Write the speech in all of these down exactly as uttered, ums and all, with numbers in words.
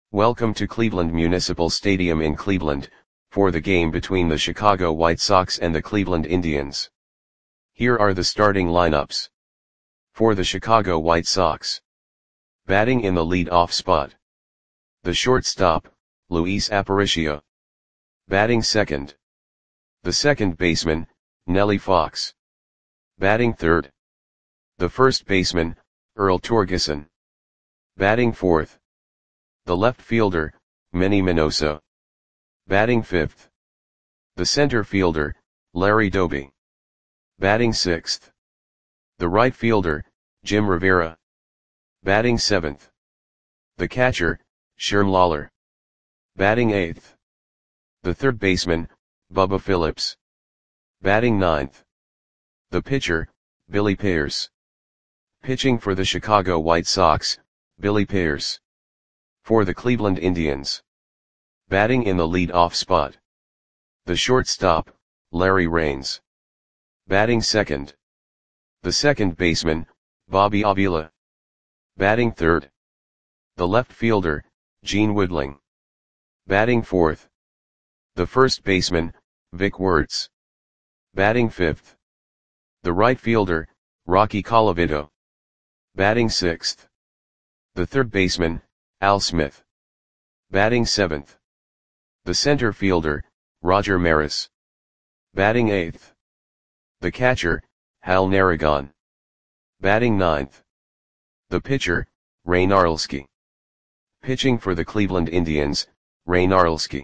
Welcome to Cleveland Municipal Stadium in Cleveland, for the game between the Chicago White Sox and the Cleveland Indians. Here are the starting lineups. For the Chicago White Sox. Batting in the lead-off spot. The shortstop, Luis Aparicio. Batting second. The second baseman, Nellie Fox. Batting third. The first baseman, Earl Torgeson. Batting fourth. The left fielder, Manny Minoso. Batting fifth. The center fielder, Larry Doby. Batting sixth. The right fielder, Jim Rivera. Batting seventh. The catcher, Sherm Lawler. Batting eighth. The third baseman, Bubba Phillips. Batting ninth. The pitcher, Billy Pierce. Pitching for the Chicago White Sox, Billy Pierce. For the Cleveland Indians. Batting in the lead-off spot. The shortstop, Larry Raines. Batting second. The second baseman, Bobby Avila. Batting third. The left fielder, Gene Woodling. Batting fourth. The first baseman, Vic Wertz. Batting fifth. The right fielder, Rocky Colavito. Batting sixth. The third baseman, Al Smith. Batting seventh. The center fielder, Roger Maris. Batting eighth. The catcher, Hal Narragon. Batting ninth. The pitcher, Ray Narlski. Pitching for the Cleveland Indians, Ray Narlski.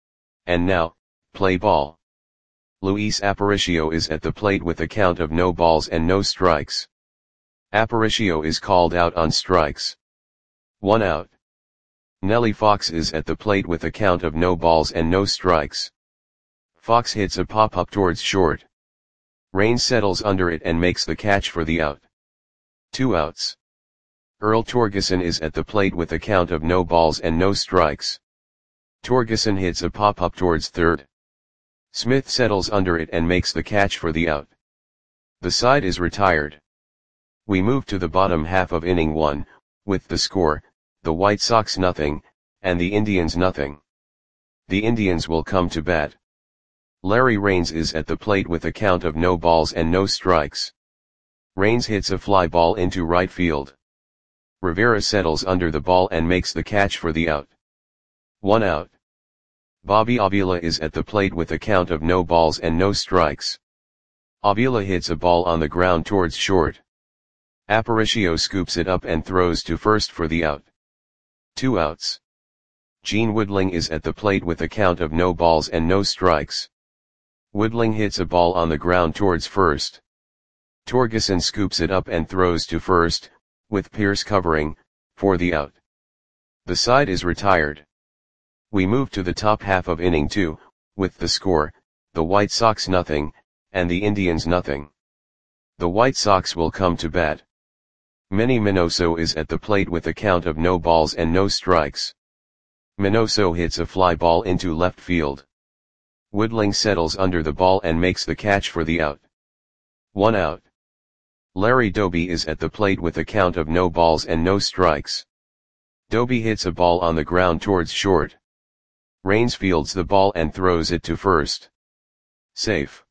And now, play ball. Luis Aparicio is at the plate with a count of no balls and no strikes. Aparicio is called out on strikes. One out. Nellie Fox is at the plate with a count of no balls and no strikes. Fox hits a pop-up towards short. Raines settles under it and makes the catch for the out. Two outs. Earl Torgeson is at the plate with a count of no balls and no strikes. Torgeson hits a pop-up towards third. Smith settles under it and makes the catch for the out. The side is retired. We move to the bottom half of inning one, with the score, the White Sox nothing, and the Indians nothing. The Indians will come to bat. Larry Raines is at the plate with a count of no balls and no strikes. Raines hits a fly ball into right field. Rivera settles under the ball and makes the catch for the out. One out. Bobby Avila is at the plate with a count of no balls and no strikes. Avila hits a ball on the ground towards short. Aparicio scoops it up and throws to first for the out. Two outs. Gene Woodling is at the plate with a count of no balls and no strikes. Woodling hits a ball on the ground towards first. Torgeson scoops it up and throws to first, with Pierce covering, for the out. The side is retired. We move to the top half of inning two, with the score, the White Sox nothing, and the Indians nothing. The White Sox will come to bat. Manny Minoso is at the plate with a count of no balls and no strikes. Minoso hits a fly ball into left field. Woodling settles under the ball and makes the catch for the out. One out. Larry Doby is at the plate with a count of no balls and no strikes. Doby hits a ball on the ground towards short. Raines fields the ball and throws it to first. Safe.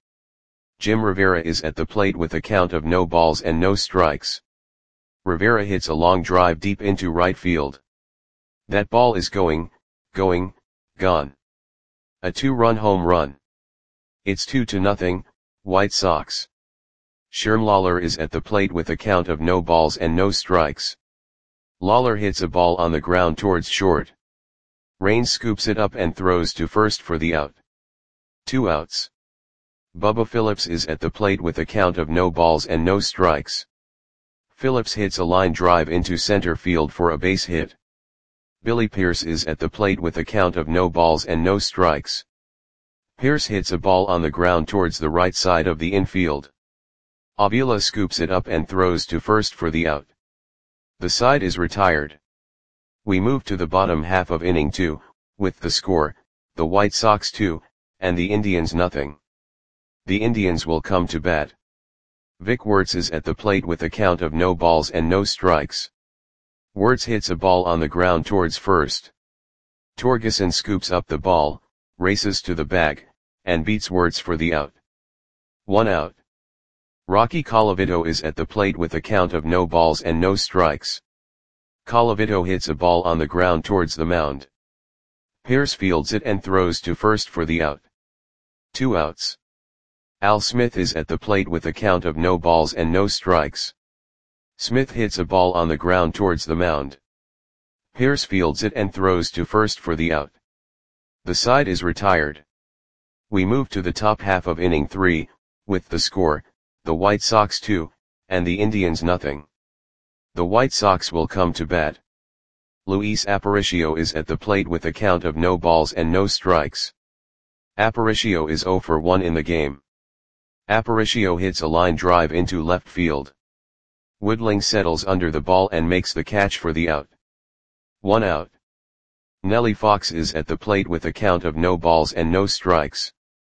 Jim Rivera is at the plate with a count of no balls and no strikes. Rivera hits a long drive deep into right field. That ball is going, going, gone. A two-run home run. It's two to nothing, White Sox. Sherm Lawler is at the plate with a count of no balls and no strikes. Lawler hits a ball on the ground towards short. Raines scoops it up and throws to first for the out. Two outs. Bubba Phillips is at the plate with a count of no balls and no strikes. Phillips hits a line drive into center field for a base hit. Billy Pierce is at the plate with a count of no balls and no strikes. Pierce hits a ball on the ground towards the right side of the infield. Avila scoops it up and throws to first for the out. The side is retired. We move to the bottom half of inning two, with the score, the White Sox two, and the Indians nothing. The Indians will come to bat. Vic Wertz is at the plate with a count of no balls and no strikes. Wertz hits a ball on the ground towards first. Torgerson scoops up the ball, races to the bag, and beats Wirtz for the out. One out. Rocky Colavito is at the plate with a count of no balls and no strikes. Colavito hits a ball on the ground towards the mound. Pierce fields it and throws to first for the out. Two outs. Al Smith is at the plate with a count of no balls and no strikes. Smith hits a ball on the ground towards the mound. Pierce fields it and throws to first for the out. The side is retired. We move to the top half of inning three, with the score, the White Sox two, and the Indians nothing. The White Sox will come to bat. Luis Aparicio is at the plate with a count of no balls and no strikes. Aparicio is oh for one in the game. Aparicio hits a line drive into left field. Woodling settles under the ball and makes the catch for the out. One out. Nellie Fox is at the plate with a count of no balls and no strikes.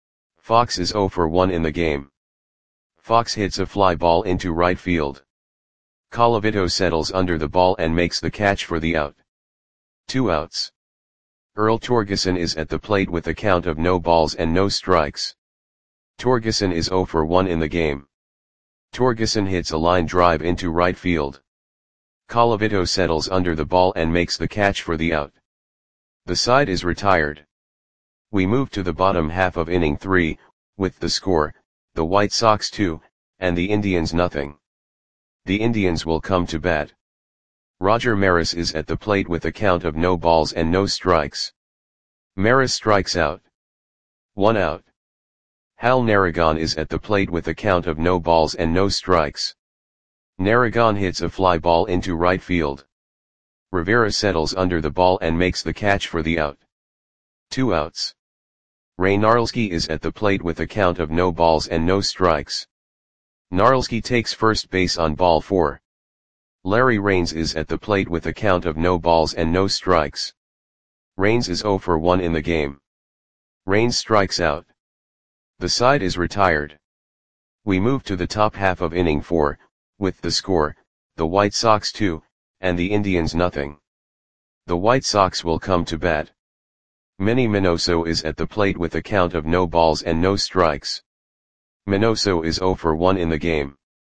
Fox is oh for one in the game. Fox hits a fly ball into right field. Colavito settles under the ball and makes the catch for the out. Two outs. Earl Torgerson is at the plate with a count of no balls and no strikes. Torgerson is oh for one in the game. Torgerson hits a line drive into right field. Colavito settles under the ball and makes the catch for the out. The side is retired. We move to the bottom half of inning three, with the score, the White Sox two, and the Indians nothing. The Indians will come to bat. Roger Maris is at the plate with a count of no balls and no strikes. Maris strikes out. One out. Hal Narragon is at the plate with a count of no balls and no strikes. Narragon hits a fly ball into right field. Rivera settles under the ball and makes the catch for the out. Two outs. Ray Narlski is at the plate with a count of no balls and no strikes. Narlski takes first base on ball four. Larry Raines is at the plate with a count of no balls and no strikes. Raines is oh for one in the game. Raines strikes out. The side is retired. We move to the top half of inning four, with the score, the White Sox two, and the Indians nothing. The White Sox will come to bat. Manny Minoso is at the plate with a count of no balls and no strikes. Minoso is oh for one in the game.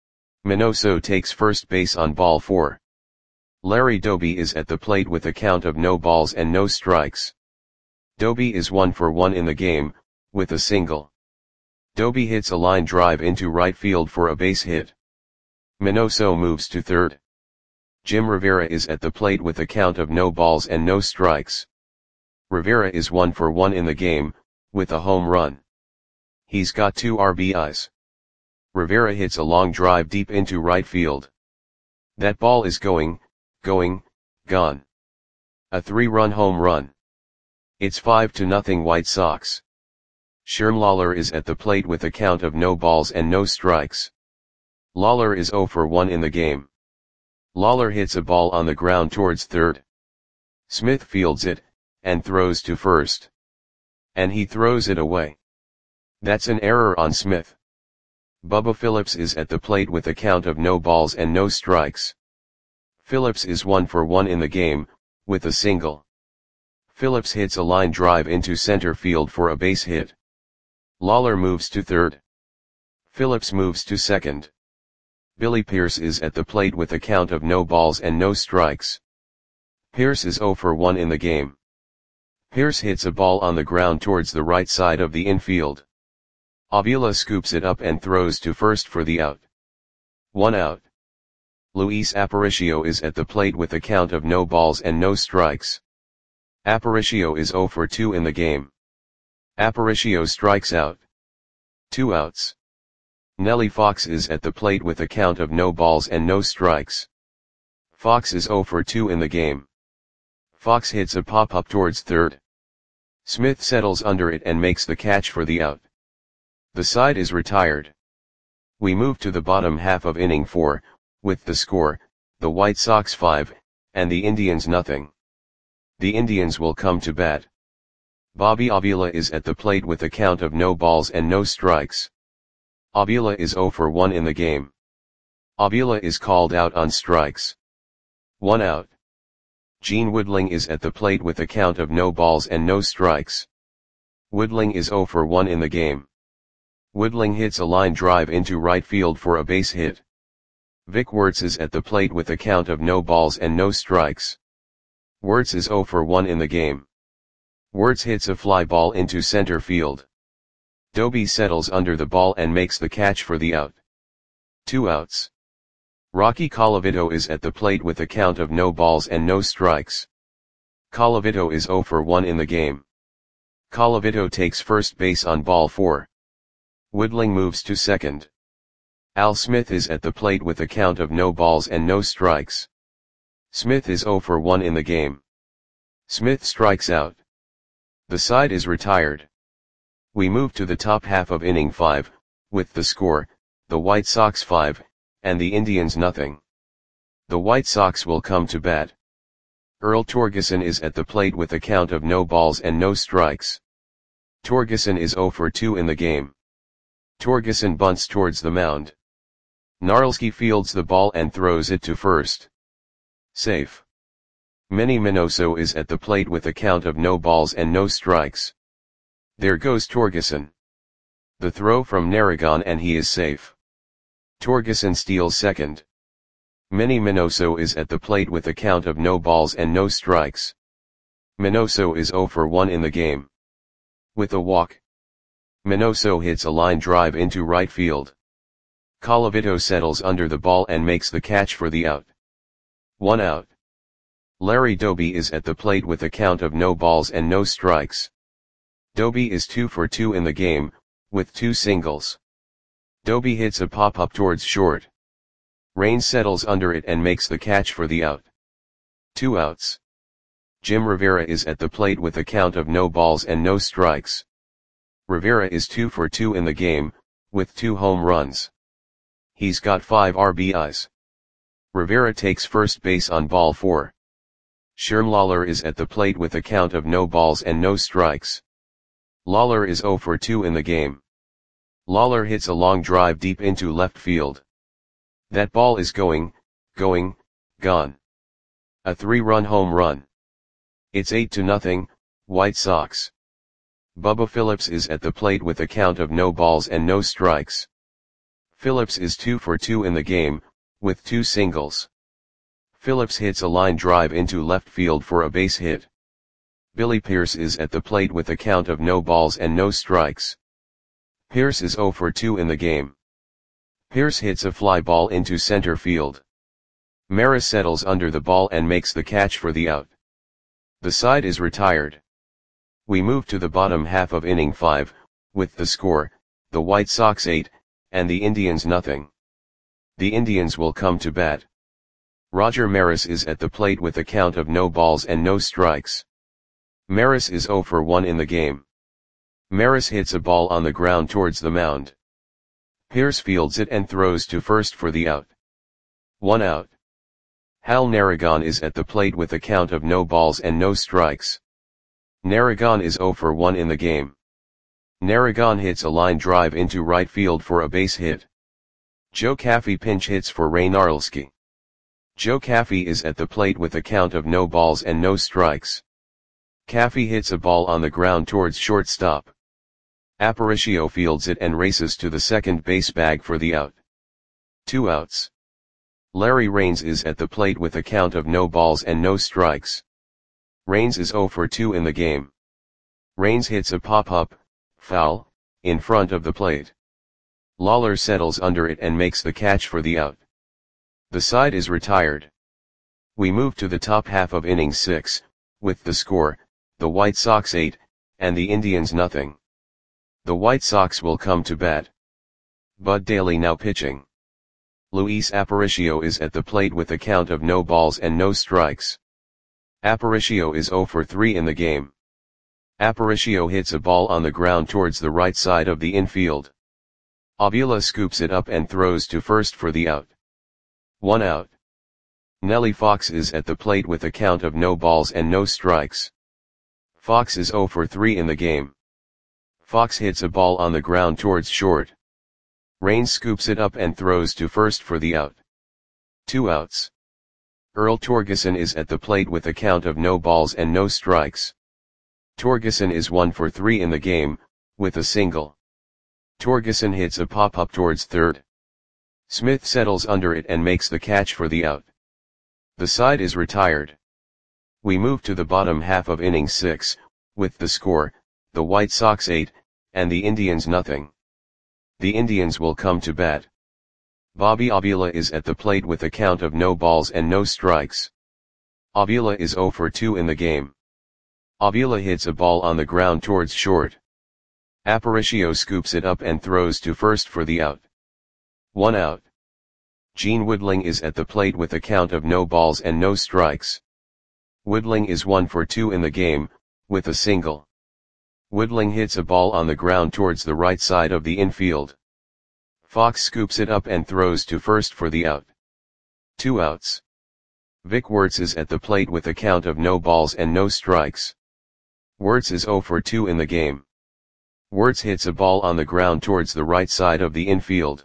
Minoso takes first base on ball four. Larry Doby is at the plate with a count of no balls and no strikes. Doby is one for one in the game, with a single. Doby hits a line drive into right field for a base hit. Minoso moves to third. Jim Rivera is at the plate with a count of no balls and no strikes. Rivera is one for one in the game, with a home run. He's got two R B Is. Rivera hits a long drive deep into right field. That ball is going, going, gone. A three-run home run. It's five to nothing White Sox. Sherm Lawler is at the plate with a count of no balls and no strikes. Lawler is oh for one in the game. Lawler hits a ball on the ground towards third. Smith fields it, and throws to first. And he throws it away. That's an error on Smith. Bubba Phillips is at the plate with a count of no balls and no strikes. Phillips is one for one in the game, with a single. Phillips hits a line drive into center field for a base hit. Lawler moves to third. Phillips moves to second. Billy Pierce is at the plate with a count of no balls and no strikes. Pierce is oh for one in the game. Pierce hits a ball on the ground towards the right side of the infield. Avila scoops it up and throws to first for the out. One out. Luis Aparicio is at the plate with a count of no balls and no strikes. Aparicio is oh for two in the game. Aparicio strikes out. Two outs. Nellie Fox is at the plate with a count of no balls and no strikes. Fox is oh for two in the game. Fox hits a pop-up towards third. Smith settles under it and makes the catch for the out. The side is retired. We move to the bottom half of inning four, with the score, the White Sox five, and the Indians nothing. The Indians will come to bat. Bobby Avila is at the plate with a count of no balls and no strikes. Avila is oh for one in the game. Avila is called out on strikes. One out. Gene Woodling is at the plate with a count of no balls and no strikes. Woodling is zero for one in the game. Woodling hits a line drive into right field for a base hit. Vic Wertz is at the plate with a count of no balls and no strikes. Wertz is zero for one in the game. Wertz hits a fly ball into center field. Doby settles under the ball and makes the catch for the out. Two outs. Rocky Colavito is at the plate with a count of no balls and no strikes. Colavito is zero for one in the game. Colavito takes first base on ball four. Woodling moves to second. Al Smith is at the plate with a count of no balls and no strikes. Smith is zero for one in the game. Smith strikes out. The side is retired. We move to the top half of inning five, with the score, the White Sox five, and the Indians nothing. The White Sox will come to bat. Earl Torgeson is at the plate with a count of no balls and no strikes. Torgeson is zero for two in the game. Torgeson bunts towards the mound. Gnarlski fields the ball and throws it to first. Safe. Manny Minoso is at the plate with a count of no balls and no strikes. There goes Torgeson. The throw from Narragon and he is safe. Torgeson steals second. Manny Minoso is at the plate with a count of no balls and no strikes. Minoso is zero for one in the game. With a walk, Minoso hits a line drive into right field. Colavito settles under the ball and makes the catch for the out. One out. Larry Doby is at the plate with a count of no balls and no strikes. Doby is two for two in the game, with two singles. Doby hits a pop-up towards short. Rain settles under it and makes the catch for the out. Two outs. Jim Rivera is at the plate with a count of no balls and no strikes. Rivera is two for two in the game, with two home runs. He's got five R B Is. Rivera takes first base on ball four. Sherm Lawler is at the plate with a count of no balls and no strikes. Lawler is zero for two in the game. Lawler hits a long drive deep into left field. That ball is going, going, gone. A three-run home run. It's eight to nothing, White Sox. Bubba Phillips is at the plate with a count of no balls and no strikes. Phillips is two for two in the game, with two singles. Phillips hits a line drive into left field for a base hit. Billy Pierce is at the plate with a count of no balls and no strikes. Pierce is zero for two in the game. Pierce hits a fly ball into center field. Maris settles under the ball and makes the catch for the out. The side is retired. We move to the bottom half of inning five, with the score, the White Sox eight, and the Indians nothing. The Indians will come to bat. Roger Maris is at the plate with a count of no balls and no strikes. Maris is zero for one in the game. Maris hits a ball on the ground towards the mound. Pierce fields it and throws to first for the out. One out. Hal Narragon is at the plate with a count of no balls and no strikes. Narragon is zero for one in the game. Narragon hits a line drive into right field for a base hit. Joe Caffey pinch hits for Ray Gnarlski. Joe Caffey is at the plate with a count of no balls and no strikes. Caffey hits a ball on the ground towards shortstop. Aparicio fields it and races to the second base bag for the out. Two outs. Larry Raines is at the plate with a count of no balls and no strikes. Raines is zero for two in the game. Raines hits a pop-up, foul, in front of the plate. Lawler settles under it and makes the catch for the out. The side is retired. We move to the top half of inning six, with the score, the White Sox eight, and the Indians nothing. The White Sox will come to bat. Bud Daly now pitching. Luis Aparicio is at the plate with a count of no balls and no strikes. Aparicio is zero for three in the game. Aparicio hits a ball on the ground towards the right side of the infield. Avila scoops it up and throws to first for the out. One out. Nellie Fox is at the plate with a count of no balls and no strikes. Fox is zero for three in the game. Fox hits a ball on the ground towards short. Raines scoops it up and throws to first for the out. Two outs. Earl Torgeson is at the plate with a count of no balls and no strikes. Torgeson is one for three in the game, with a single. Torgeson hits a pop-up towards third. Smith settles under it and makes the catch for the out. The side is retired. We move to the bottom half of inning six, with the score, the White Sox eight, and the Indians nothing. The Indians will come to bat. Bobby Avila is at the plate with a count of no balls and no strikes. Avila is zero for two in the game. Avila hits a ball on the ground towards short. Aparicio scoops it up and throws to first for the out. One out. Gene Woodling is at the plate with a count of no balls and no strikes. Woodling is one for two in the game, with a single. Woodling hits a ball on the ground towards the right side of the infield. Fox scoops it up and throws to first for the out. Two outs. Vic Wertz is at the plate with a count of no balls and no strikes. Wertz is zero for two in the game. Wertz hits a ball on the ground towards the right side of the infield.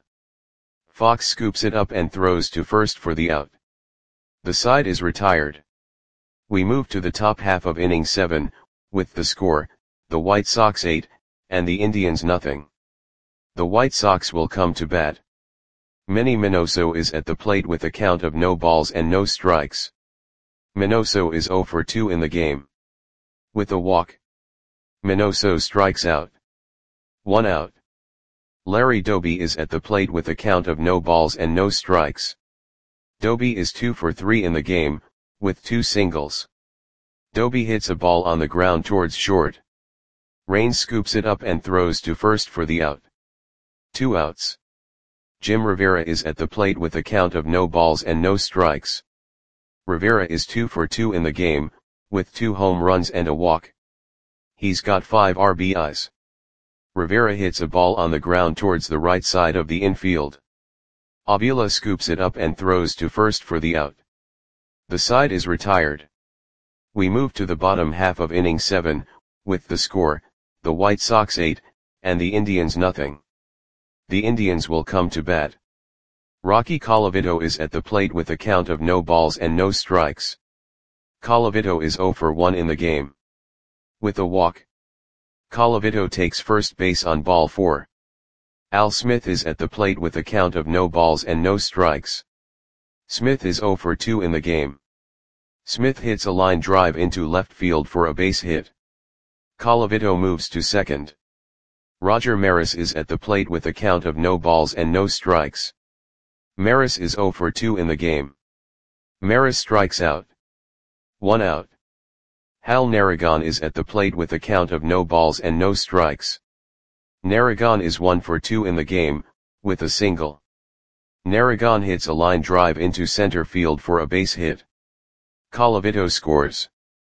Fox scoops it up and throws to first for the out. The side is retired. We move to the top half of inning seven, with the score, the White Sox eight, and the Indians nothing. The White Sox will come to bat. Manny Minoso is at the plate with a count of no balls and no strikes. Minoso is zero for two in the game. With a walk. Minoso strikes out. One out. Larry Doby is at the plate with a count of no balls and no strikes. Doby is two for three in the game, with two singles. Doby hits a ball on the ground towards short. Raines scoops it up and throws to first for the out. Two outs. Jim Rivera is at the plate with a count of no balls and no strikes. Rivera is two for two in the game, with two home runs and a walk. He's got five R B Is. Rivera hits a ball on the ground towards the right side of the infield. Avila scoops it up and throws to first for the out. The side is retired. We move to the bottom half of inning seven, with the score, the White Sox eight, and the Indians nothing. The Indians will come to bat. Rocky Colavito is at the plate with a count of no balls and no strikes. Colavito is zero for one in the game. With a walk. Colavito takes first base on ball four. Al Smith is at the plate with a count of no balls and no strikes. Smith is zero for two in the game. Smith hits a line drive into left field for a base hit. Colavito moves to second. Roger Maris is at the plate with a count of no balls and no strikes. Maris is zero for two in the game. Maris strikes out. One out. Hal Narragon is at the plate with a count of no balls and no strikes. Narragon is one for two in the game, with a single. Narragon hits a line drive into center field for a base hit. Colavito scores.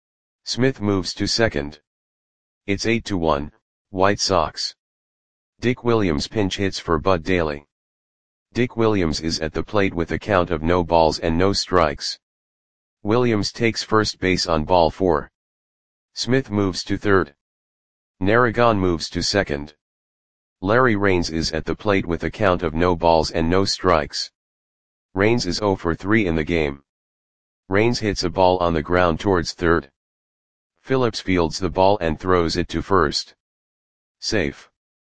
Smith moves to second. It's eight to one, White Sox. Dick Williams pinch hits for Bud Daly. Dick Williams is at the plate with a count of no balls and no strikes. Williams takes first base on ball four. Smith moves to third. Narragon moves to second. Larry Raines is at the plate with a count of no balls and no strikes. Raines is zero for three in the game. Raines hits a ball on the ground towards third. Phillips fields the ball and throws it to first. Safe.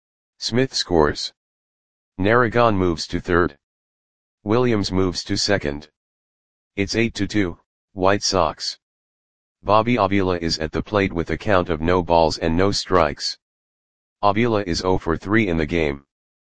Smith scores. Narragon moves to third. Williams moves to second. It's eight to two, White Sox. Bobby Avila is at the plate with a count of no balls and no strikes. Avila is zero for three in the game.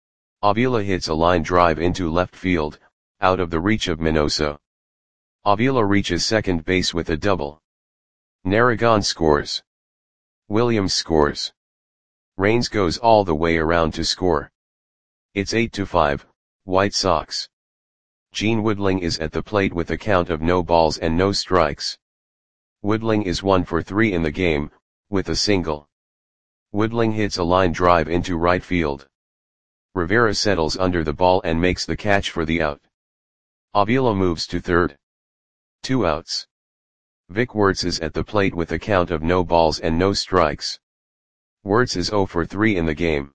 Avila hits a line drive into left field, out of the reach of Minoso. Avila reaches second base with a double. Narragon scores. Williams scores. Raines goes all the way around to score. It's eight to five, White Sox. Gene Woodling is at the plate with a count of no balls and no strikes. Woodling is one for three in the game, with a single. Woodling hits a line drive into right field. Rivera settles under the ball and makes the catch for the out. Avila moves to third. Two outs. Vic Wertz is at the plate with a count of no balls and no strikes. Wertz is zero for three in the game.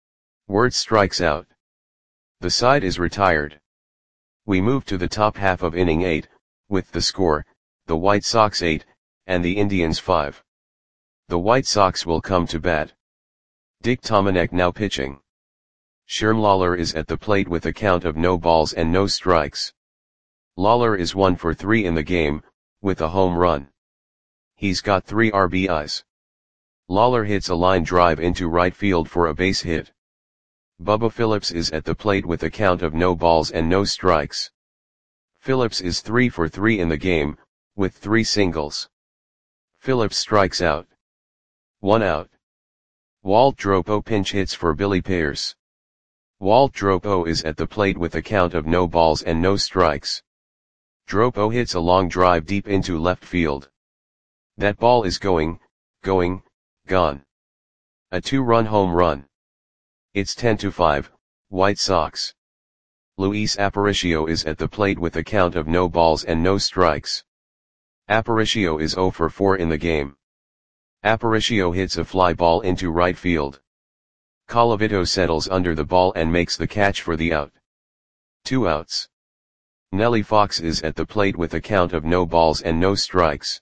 Wertz strikes out. The side is retired. We move to the top half of inning eight, with the score, the White Sox eight, and the Indians five. The White Sox will come to bat. Dick Tomanek now pitching. Sherm Lawler is at the plate with a count of no balls and no strikes. Lawler is one for three in the game, with a home run. He's got three R B Is. Lawler hits a line drive into right field for a base hit. Bubba Phillips is at the plate with a count of no balls and no strikes. Phillips is three for three in the game, with three singles. Phillips strikes out. One out. Walt Dropo pinch hits for Billy Pierce. Walt Dropo is at the plate with a count of no balls and no strikes. Dropo hits a long drive deep into left field. That ball is going, going, gone. A two-run home run. It's ten to five, White Sox. Luis Aparicio is at the plate with a count of no balls and no strikes. Aparicio is zero for four in the game. Aparicio hits a fly ball into right field. Colavito settles under the ball and makes the catch for the out. Two outs. Nellie Fox is at the plate with a count of no balls and no strikes.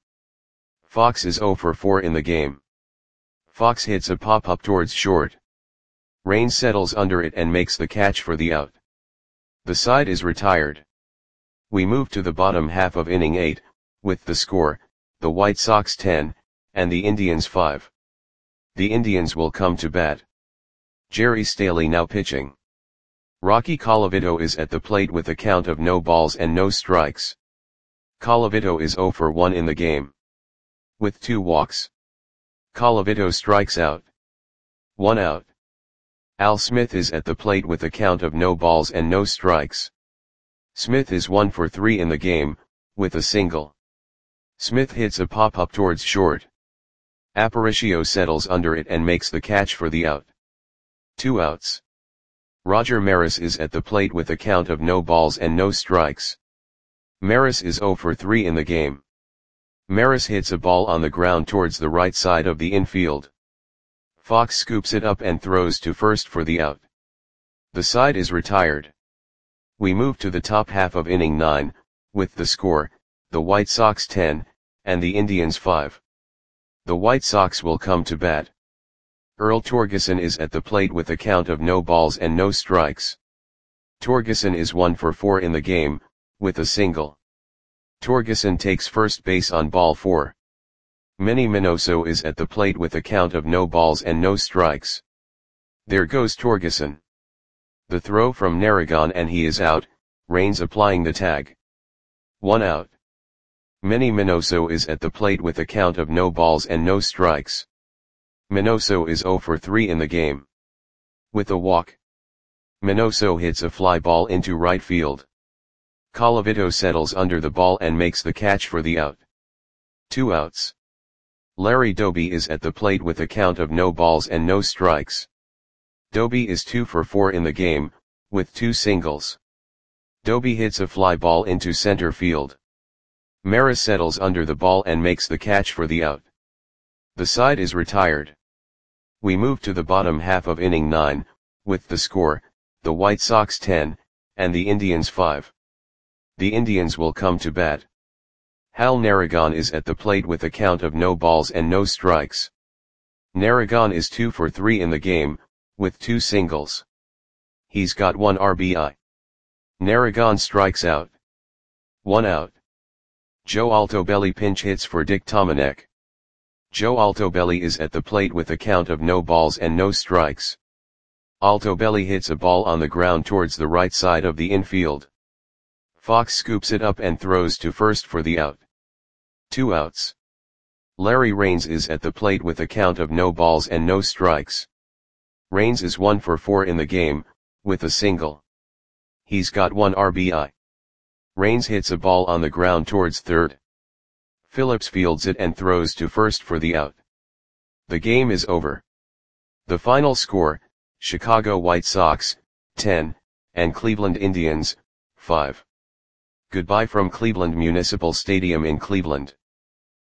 Fox is zero for four in the game. Fox hits a pop-up towards short. Raines settles under it and makes the catch for the out. The side is retired. We move to the bottom half of inning eight, with the score, the White Sox ten, and the Indians five. The Indians will come to bat. Jerry Staley now pitching. Rocky Colavito is at the plate with a count of no balls and no strikes. Colavito is zero for one in the game. With two walks. Colavito strikes out. One out. Al Smith is at the plate with a count of no balls and no strikes. Smith is one for three in the game, with a single. Smith hits a pop-up towards short. Aparicio settles under it and makes the catch for the out. Two outs. Roger Maris is at the plate with a count of no balls and no strikes. Maris is zero for three in the game. Maris hits a ball on the ground towards the right side of the infield. Fox scoops it up and throws to first for the out. The side is retired. We move to the top half of inning nine, with the score, the White Sox ten, and the Indians five. The White Sox will come to bat. Earl Torgeson is at the plate with a count of no balls and no strikes. Torgeson is one for four in the game, with a single. Torgeson takes first base on ball four. Manny Minoso is at the plate with a count of no balls and no strikes. There goes Torgeson. The throw from Narragon and he is out, Raines applying the tag. One out. Manny Minoso is at the plate with a count of no balls and no strikes. Minoso is zero for three in the game. With a walk. Minoso hits a fly ball into right field. Colavito settles under the ball and makes the catch for the out. Two outs. Larry Doby is at the plate with a count of no balls and no strikes. Doby is two for four in the game, with two singles. Doby hits a fly ball into center field. Maris settles under the ball and makes the catch for the out. The side is retired. We move to the bottom half of inning nine, with the score, the White Sox ten, and the Indians five. The Indians will come to bat. Hal Narragon is at the plate with a count of no balls and no strikes. Narragon is two for three in the game, with two singles. He's got one R B I. Narragon strikes out. One out. Joe Altobelli pinch hits for Dick Tomanek. Joe Altobelli is at the plate with a count of no balls and no strikes. Altobelli hits a ball on the ground towards the right side of the infield. Fox scoops it up and throws to first for the out. Two outs. Larry Raines is at the plate with a count of no balls and no strikes. Raines is one for four in the game, with a single. He's got one R B I. Raines hits a ball on the ground towards third. Phillips fields it and throws to first for the out. The game is over. The final score, Chicago White Sox, ten, and Cleveland Indians, five. Goodbye from Cleveland Municipal Stadium in Cleveland.